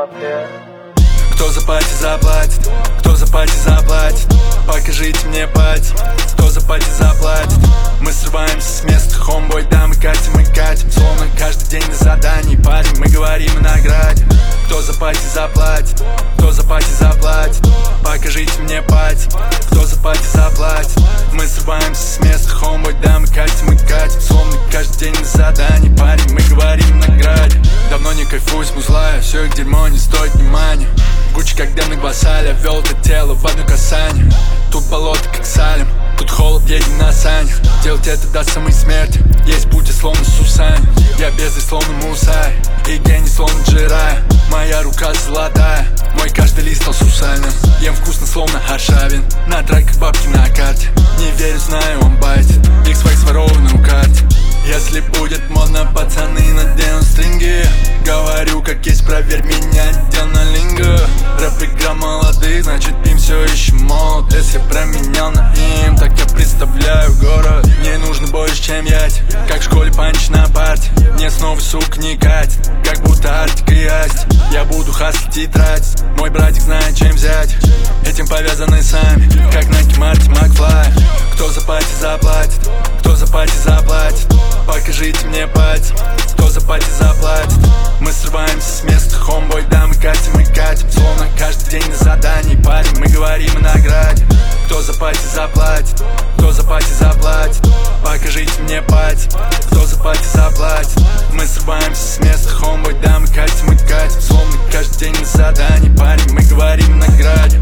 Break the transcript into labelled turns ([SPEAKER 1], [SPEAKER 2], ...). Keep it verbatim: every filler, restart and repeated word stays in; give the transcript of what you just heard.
[SPEAKER 1] атмосфера.
[SPEAKER 2] Кто за пати заплатит? Кто за пати заплатит? Покажите мне пати. Кто за пати заплатит? Мы срываемся с места, хомбой, да, мы катим и катим. Словно каждый день на задании, парень, мы говорим о награде. Кто за пати заплатит? Кто за пати заплатит? Покажите мне пати. Кто за пати заплатит? Мы срываемся с места, хомбой, да, мы катим и катим. Словно каждый день на задании, парень, мы говорим о награде. Давно не кайфую с музлая, все их дерьмо не стоит внимания. Гуччи, когда на гласали, вел это тело в одно касание. Тут болото, как Салем, тут холод, едем на санях. Делать это до самой смерти, есть путь, словно Сусань. Я бездой, словно Мусай, и гений, словно Джирай. Моя рука золотая, мой каждый лист стал сусальным. Ем вкусно, словно Аршавин, на треках бабки на карте. Не верю, знаю, он байтит, их своих сворованный у карте. Если будет модно, пацаны, надену стринги. Говорю, как есть, проверь меня, дел на линго. Рэп-игра молодых, значит им все еще молод. Если я променял на им, так я представляю город. Мне нужно больше, чем яйца, как в школе панч на парте. Мне снова, сука, не катит, как будто Артик и Асти. Я буду хаслить и тратить, мой братик знает, чем взять. Этим повязаны сами, как Найки, Марти, Макфлай. Кто за пати заплатит? Кто за пати заплатит? Покажите мне пати. Кто за пати заплатит? Мы срываемся с места, хомбой, да, мы катим и катим. Словно каждый день на задании, парень, мы говорим о награде. Кто за пати заплатит? Кто за пати заплатит? Покажите мне пати. Кто за пати заплатит? Мы срываемся с места, хомбой, да, мы катим и катим. Словно каждый день на задании, парень, мы говорим о награде.